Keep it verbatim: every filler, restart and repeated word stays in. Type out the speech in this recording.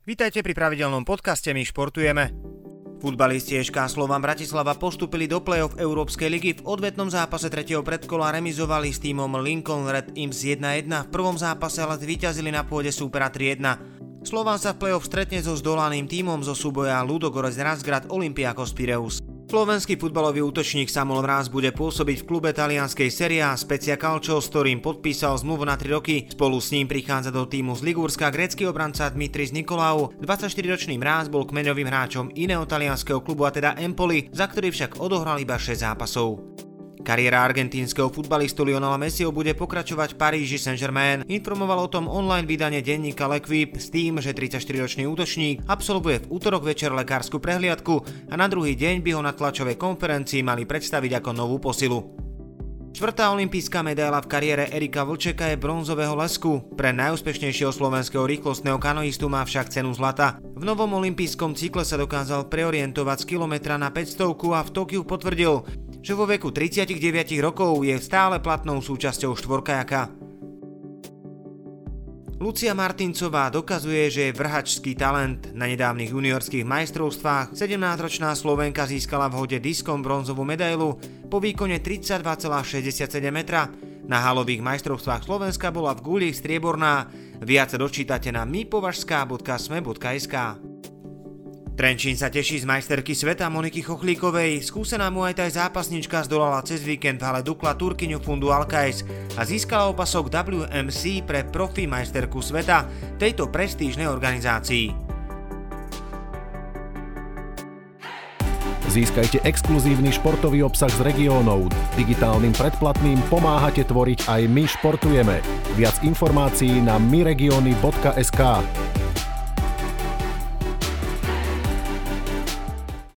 Vítajte pri pravidelnom podcaste My športujeme. Futbalisti es ká Slovan Bratislava postúpili do play-off Európskej ligy. V odvetnom zápase tretieho predkola remizovali s tímom Lincoln Red Imps jedna jedna. V prvom zápase ale zvíťazili na pôde súpera tri jedna. Slovan sa v play-off stretne so zdolaným tímom zo súboja Ludogorets Razgrad Olympiakos Pireus. Slovenský futbalový útočník Samuel Mráz bude pôsobiť v klube talianskej Serie A Spezia Calcio, s ktorým podpísal zmluvu na tri roky. Spolu s ním prichádza do tímu z Ligurska grécky obranca Dmitris Nikolaou. dvadsaťštyriročný Mráz bol kmeňovým hráčom iného talianskeho klubu, a teda Empoli, za ktorý však odohral iba šesť zápasov. Kariéra argentínskeho futbalistu Lionela Messiho bude pokračovať v Paríži Saint-Germain. Informoval o tom online vydanie denníka L'Equipe s tým, že tridsaťštyriročný útočník absolvuje v útorok večer lekársku prehliadku a na druhý deň by ho na tlačovej konferencii mali predstaviť ako novú posilu. Štvrtá olympijská medaila v kariére Erika Vlčeka je bronzového lesku. Pre najúspešnejšieho slovenského rýchlostného kanoistu má však cenu zlata. V novom olympijskom cykle sa dokázal preorientovať z kilometra na päťstovku a v Tokiu potvrdil, že vo veku tridsaťdeväť rokov je stále platnou súčasťou štvorkajaka. Lucia Martincová dokazuje, že je vrhačský talent. Na nedávnych juniorských majstrovstvách sedemnásťročná Slovenka získala v hode diskom bronzovú medailu po výkone tridsaťdva celá šesťdesiatsedem metra. Na halových majstrovstvách Slovenska bola v guli strieborná. Viac sa dočítate na mypovažská bodka es em e bodka es ká. Trenčín sa teší z majsterky sveta Moniky Chochlíkovej. Skúsená Muay Thai zápasnička zdolala cez víkend v hale Dukla Turkyňu Fundu Alkais a získala opasok dubľú em cé pre profi majsterku sveta tejto prestížnej organizácii. Získajte exkluzívny športový obsah z regiónov. Digitálnym predplatným pomáhate tvoriť aj My športujeme. Viac informácií na myregiony bodka es ká.